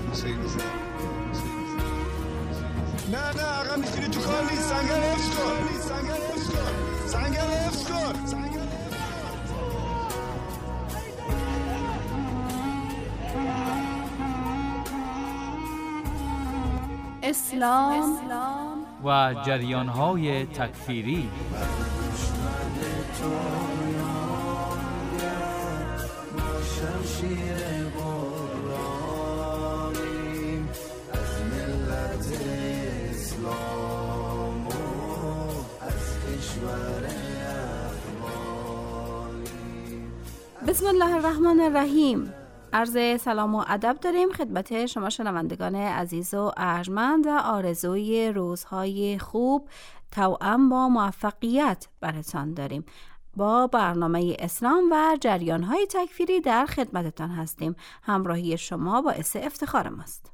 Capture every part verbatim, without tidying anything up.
نه نه آقا میشینی تو کار نیست. سنگر حفظ کن، سنگر حفظ کن، سنگر حفظ کن. اسلام و جریان‌های تکفیری. بسم الله الرحمن الرحیم. عرض سلام و ادب داریم خدمت شما شنوندگان عزیز و ارجمند و آرزوی روزهای خوب توأم با موفقیت براتان داریم. با برنامه اسلام و جریان‌های تکفیری در خدمتتان هستیم. همراهی شما باعث افتخار ماست.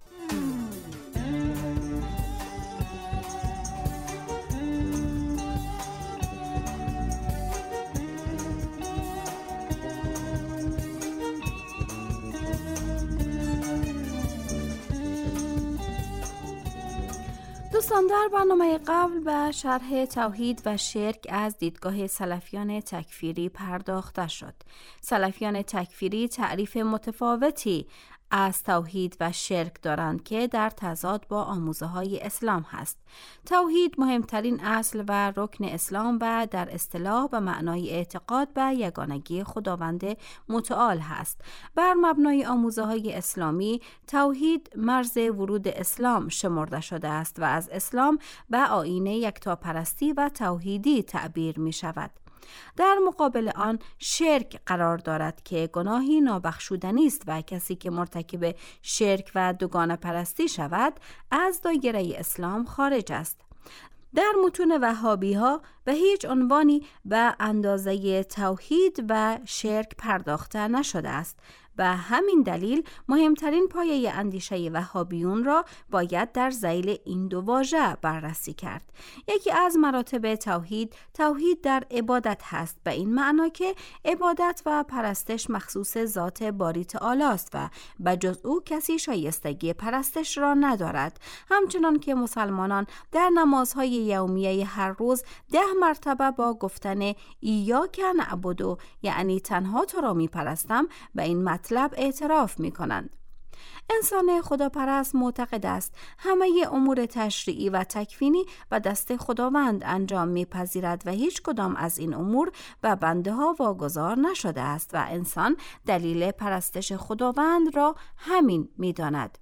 دوستان، در برنامه قبل به شرح توحید و شرک از دیدگاه سلفیان تکفیری پرداخته شد. سلفیان تکفیری تعریف متفاوتی از توحید و شرک دارند که در تضاد با آموزه های اسلام هست. توحید مهمترین اصل و رکن اسلام و در اصطلاح به معنای اعتقاد به یگانگی خداوند متعال هست. بر مبنای آموزه های اسلامی توحید مرز ورود اسلام شمرده شده است و از اسلام به آیین یکتاپرستی و توحیدی تعبیر می شود. در مقابل آن شرک قرار دارد که گناهی نابخشودنی است و کسی که مرتکب شرک و دوگانه پرستی شود از دایره اسلام خارج است. در متون وهابی ها به هیچ عنوانی به اندازه توحید و شرک پرداخته نشده است. به همین دلیل مهمترین پایه اندیشه وهابیون را باید در ذیل این دو واژه بررسی کرد. یکی از مراتب توحید، توحید در عبادت هست، به این معنا که عبادت و پرستش مخصوص ذات باری تعالی است و بجز او کسی شایستگی پرستش را ندارد. همچنان که مسلمانان در نمازهای یومیه هر روز ده مرتبه با گفتن ایاک نعبد، یعنی تنها تو را می پرستم، به این مطلب اعتراف می کنند. انسان خداپرست معتقد است همه امور تشریعی و تکوینی به دست خداوند انجام می‌پذیرد و هیچ کدام از این امور به بنده ها واگذار نشده است و انسان دلیل پرستش خداوند را همین می‌داند.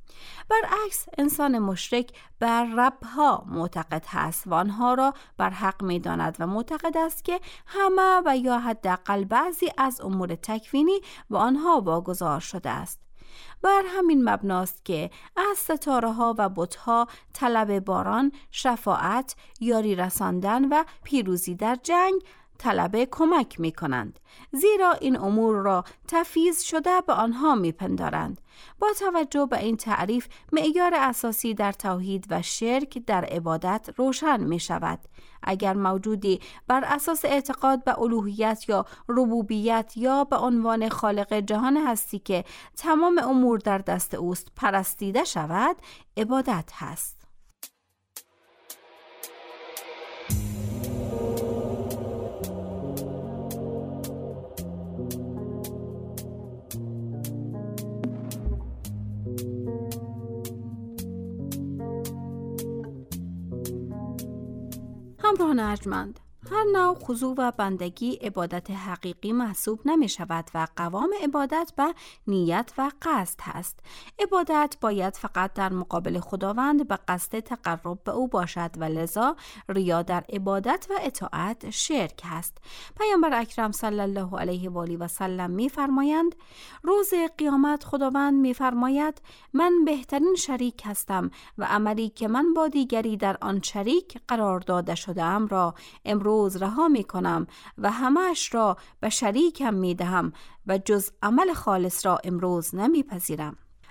برعکس انسان مشرک بر ربها معتقد هست و آنها را بر حق می داند و معتقد است که همه و یا حداقل بعضی از امور تکوینی به آنها واگذار شده است. بر همین مبناست که از ستاره ها و بت‌ها طلب باران، شفاعت، یاری رساندن و پیروزی در جنگ طلب کمک می کنند، زیرا این امور را تفیض شده به آنها می پندارند. با توجه به این تعریف معیار اساسی در توحید و شرک در عبادت روشن می شود. اگر موجودی بر اساس اعتقاد به الوهیت یا ربوبیت یا به عنوان خالق جهان هستی که تمام امور در دست اوست پرستیده شود، عبادت هست. همراهان ارجمند، هر نوع خضوع و بندگی عبادت حقیقی محسوب نمی شود و قوام عبادت به نیت و قصد هست. عبادت باید فقط در مقابل خداوند به قصد تقرب به او باشد و لذا ریا در عبادت و اطاعت شرک هست. پیامبر اکرم صلی الله علیه و آله و سلم می فرمایند روز قیامت خداوند می فرماید من بهترین شریک هستم و عملی که من با دیگری در آن شریک قرار داده شدم را امروز روز رها می کنم و همه‌اش را به شریکم می دهم و جز عمل خالص را امروز نمی پذیرم.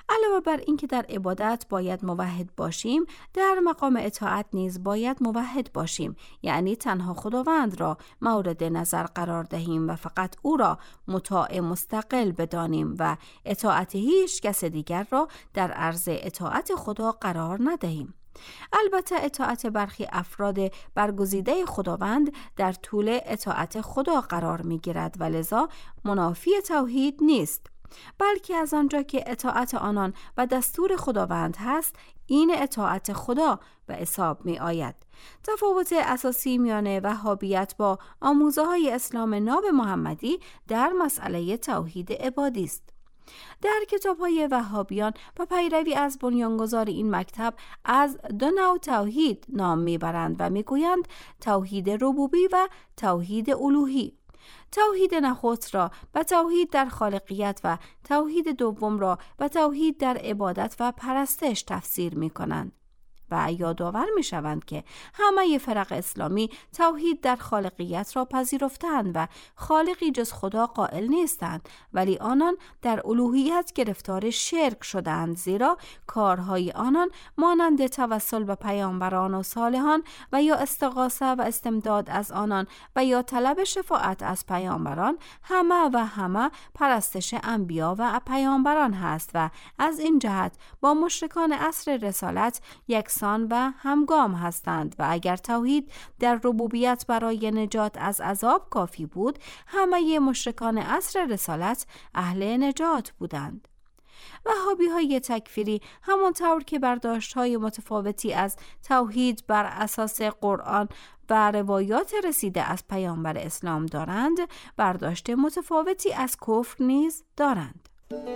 علاوه بر اینکه در عبادت باید موحد باشیم، در مقام اطاعت نیز باید موحد باشیم، یعنی تنها خداوند را مورد نظر قرار دهیم و فقط او را مطاع مستقل بدانیم و اطاعت هیچ کس دیگر را در عرض اطاعت خدا قرار ندهیم. البته اطاعت برخی افراد برگزیده خداوند در طول اطاعت خدا قرار می گیرد و لذا منافی توحید نیست، بلکه از آنجا که اطاعت آنان و دستور خداوند هست، این اطاعت خدا به حساب می آید. تفاوت اساسی میان وهابیت با آموزه های اسلام ناب محمدی در مسئله توحید عبادی است. در کتاب‌های وهابیان و پیروی از بنیانگذار این مکتب از دو نوع توحید نام میبرند و میگویند توحید ربوبی و توحید الوهی. توحید نخست را به توحید در خالقیت و توحید دوم را به توحید در عبادت و پرستش تفسیر می‌کنند و یادآور می‌شوند که همه فرق اسلامی توحید در خالقیت را پذیرفتند و خالقی جز خدا قائل نیستند، ولی آنان در الوهیت گرفتار شرک شدند، زیرا کارهای آنان مانند توسل به پیامبران و صالحان و یا استغاثه و استمداد از آنان و یا طلب شفاعت از پیامبران همه و همه پرستش انبیا و پیامبران هست و از این جهت با مشرکان عصر رسالت یک و همگام هستند و اگر توحید در ربوبیت برای نجات از عذاب کافی بود، همه مشرکان عصر رسالت اهل نجات بودند. وهابی های تکفیری همانطور که برداشت های متفاوتی از توحید بر اساس قرآن و روایات رسیده از پیامبر اسلام دارند، برداشت متفاوتی از کفر نیز دارند.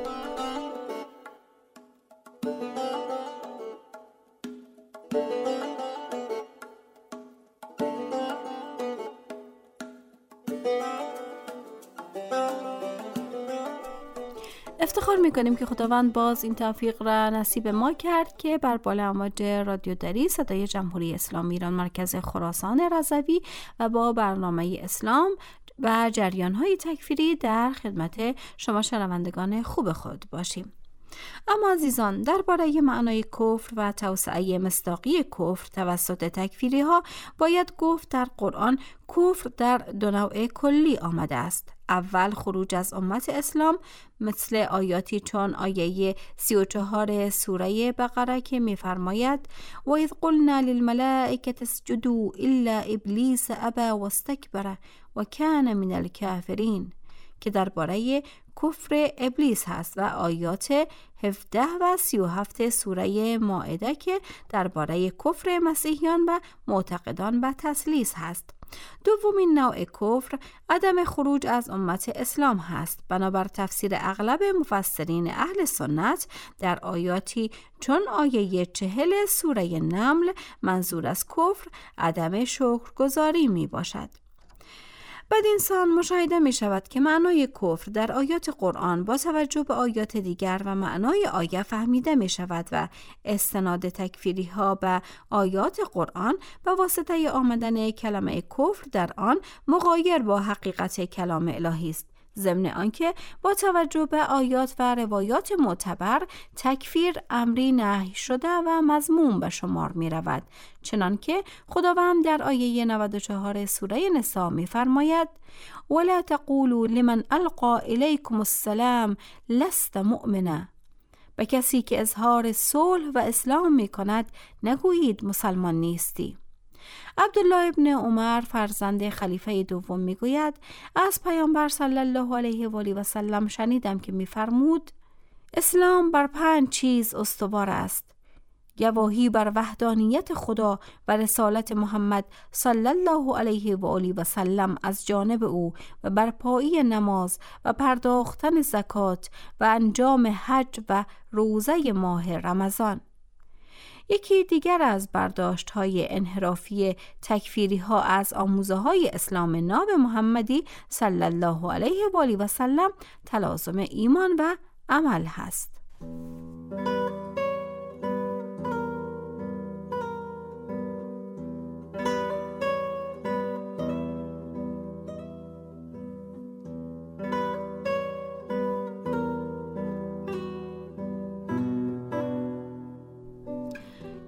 افتخار میکنیم که خداوند باز این توفیق را نصیب ما کرد که بر بالا امواج رادیو دری صدای جمهوری اسلامی ایران مرکز خراسان رضوی و با برنامه اسلام و جریان‌های تکفیری در خدمت شما شنوندگان خوب خود باشیم. اما عزیزان، درباره معنای کفر و توسعه مصداقی کفر توسط تکفیری ها باید گفت در قرآن کفر در دو نوع کلی آمده است. اول خروج از امت اسلام، مثل آیاتی چون آیه سی و چهار سوره بقره که می‌فرماید و اذ قلنا للملائکة اسجدوا الا ابلیس ابی واستکبر و کان من الکافرین، که درباره کفر ابلیس هست، و آیات هفده و سی و هفت سوره مائده که درباره کفر مسیحیان و معتقدان به تثلیث هست. دومین نوع کفر عدم خروج از امت اسلام هست. بنابر تفسیر اغلب مفسرین اهل سنت در آیاتی چون آیه چهل سوره نمل منظور از کفر عدم شکرگزاری می باشد. بدین سان مشاهده می شود که معنای کفر در آیات قرآن با توجه به آیات دیگر و معنای آیه فهمیده می شود و استناد تکفیری ها به آیات قرآن به واسطه آمدن کلمه کفر در آن مغایر با حقیقت کلام الهی است. ضمن آنکه با توجه به آیات و روایات معتبر تکفیر امری نهی شده و مذموم به شمار می رود، چنانکه خداوند در آیه نود و چهار سوره نساء می فرماید ولا تقولوا لمن القى الیکم السلام لست مؤمنا، به کسی که اظهار صلح و اسلام می کند نگویید مسلمان نیستی. عبدالله ابن عمر فرزند خلیفه دوم میگوید از پیامبر صلی الله علیه و آله و سلم شنیدم که میفرمود اسلام بر پنج چیز استوار است: گواهی بر وحدانیت خدا و رسالت محمد صلی الله علیه و آله و سلم از جانب او و برپایی نماز و پرداختن زکات و انجام حج و روزه ماه رمضان. یکی دیگر از برداشت های انحرافی تکفیری ها از آموزه های اسلام ناب محمدی صلی الله علیه و آله و سلم تلازم ایمان و عمل هست.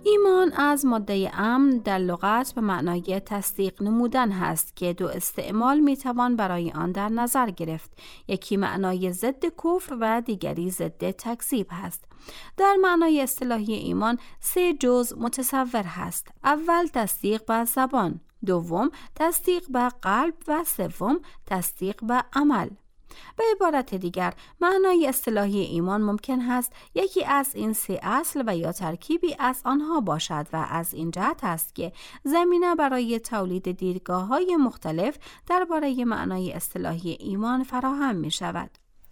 ایمان از ماده امن در لغت به معنای تصدیق نمودن هست که دو استعمال میتوان برای آن در نظر گرفت. یکی معنای ضد کفر و دیگری ضد تکذیب هست. در معنای اصطلاحی ایمان سه جزء متصور هست. اول تصدیق به زبان، دوم تصدیق به قلب و سوم تصدیق به عمل. به عبارت دیگر معنای اصطلاحی ایمان ممکن هست یکی از این سه اصل و یا ترکیبی از آنها باشد و از این جهت است که زمینه برای تولید دیدگاه‌های مختلف درباره معنای اصطلاحی ایمان فراهم می شود.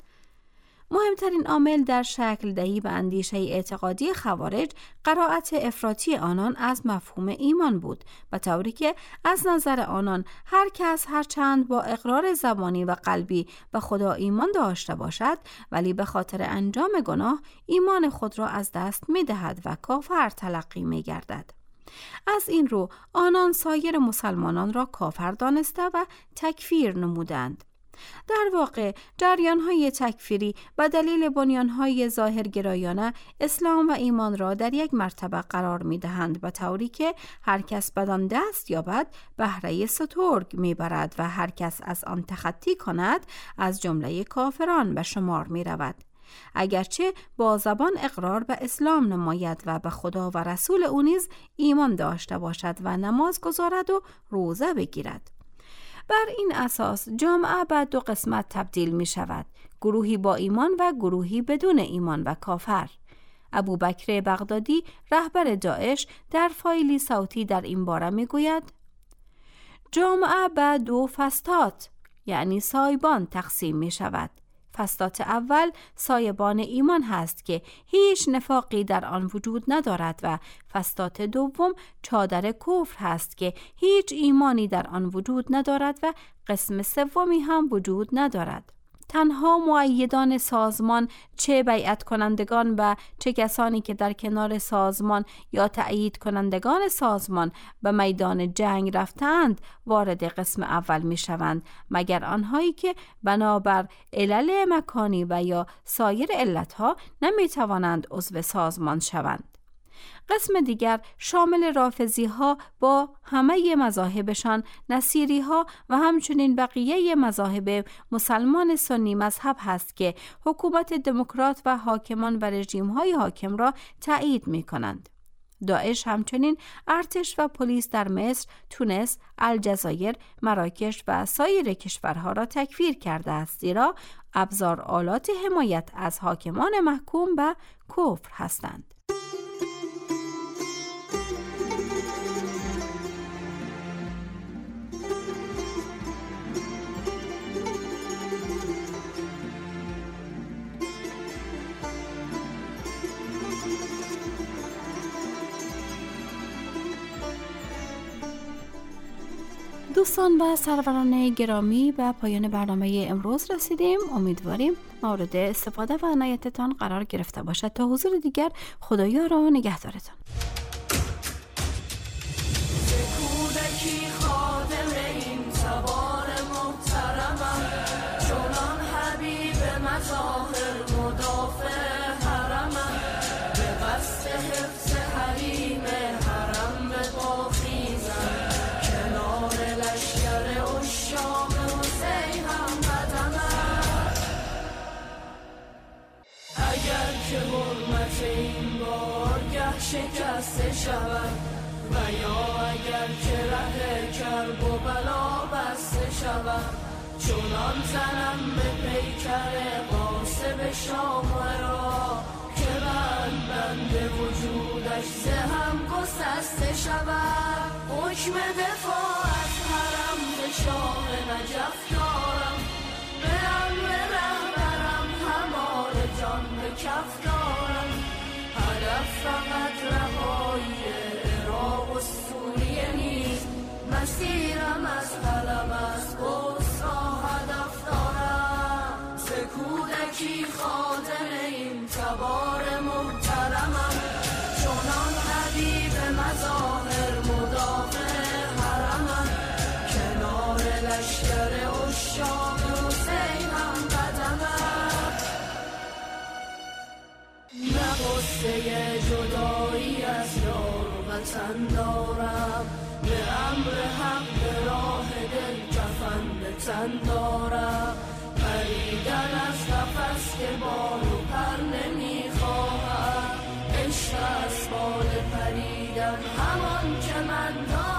مهمترین عامل در شکل دهی به اندیشه اعتقادی خوارج قرائت افراطی آنان از مفهوم ایمان بود، به طوری که از نظر آنان هر کس هرچند با اقرار زبانی و قلبی به خدا ایمان داشته باشد ولی به خاطر انجام گناه ایمان خود را از دست می دهد و کافر تلقی می گردد. از این رو آنان سایر مسلمانان را کافر دانسته و تکفیر نمودند. در واقع جریان‌های تکفیری به دلیل بنیان‌های ظاهرگرایانه اسلام و ایمان را در یک مرتبه قرار می‌دهند، به طوری که هر کس بدان دست یابد بهره سترگ می‌برد و هر کس از آن تخطی کند از جمله کافران به شمار می‌رود. اگرچه با زبان اقرار به اسلام نماید و به خدا و رسول او نیز ایمان داشته باشد و نماز گزارد و روزه بگیرد. بر این اساس جامعه به دو قسمت تبدیل می شود، گروهی با ایمان و گروهی بدون ایمان و کافر. ابوبکر بغدادی رهبر داعش در فایلی صوتی در این باره می گوید جامعه به دو فستات یعنی سایبان تقسیم می شود. فستات اول سایبان ایمان هست که هیچ نفاقی در آن وجود ندارد و فستات دوم چادر کفر هست که هیچ ایمانی در آن وجود ندارد و قسم سومی هم وجود ندارد. تنها مؤیدان سازمان، چه بیعت کنندگان و چه کسانی که در کنار سازمان یا تأیید کنندگان سازمان به میدان جنگ رفتند وارد قسم اول می شوند، مگر آنهایی که بنابر علل مکانی و یا سایر علتها نمی توانند عضو سازمان شوند. قسم دیگر شامل رافضی ها با همه مذاهبشان، نصیری ها و همچنین بقیه مذاهب مسلمان سنی مذهب هست که حکومت دموکرات و حاکمان و رژیم های حاکم را تایید می کنند. داعش همچنین ارتش و پلیس در مصر، تونس، الجزایر، مراکش و سایر کشورها را تکفیر کرده است، زیرا ابزار آلات حمایت از حاکمان محکوم به کفر هستند. دوستان و سروران گرامی، به پایان برنامه امروز رسیدیم. امیدواریم مورد استفاده و عنایتتان قرار گرفته باشد. تا حضور دیگر، خدایا را نگهدارتان. شکسته شود و یا اگر که ره کرب و بلا بسته شود، چونان زنم به پیکر قاسب شاه را که بند بند وجودش زهم گسسته شود. حکم دفاع از حرم به شاه نجف دارم، به امر رهبرم همال جان به کف دارم. هدف فقط رهایی عراق و سوریه نیست، مسیرم از طلب از قدس را هدف دارم. ز کودکی خاطر این تبار محترمم، چونان حبیب مظاهر مدافع حرمم. کنار لشکر عشاق حسینم قدمم. نه قصه جدایی از یار وطن دارم، به امر حق به راه دل کفن به تن دارم. پریدن از قفس که بال و پر نمیخواهم، عشق از بال پریدن همان که من دارم.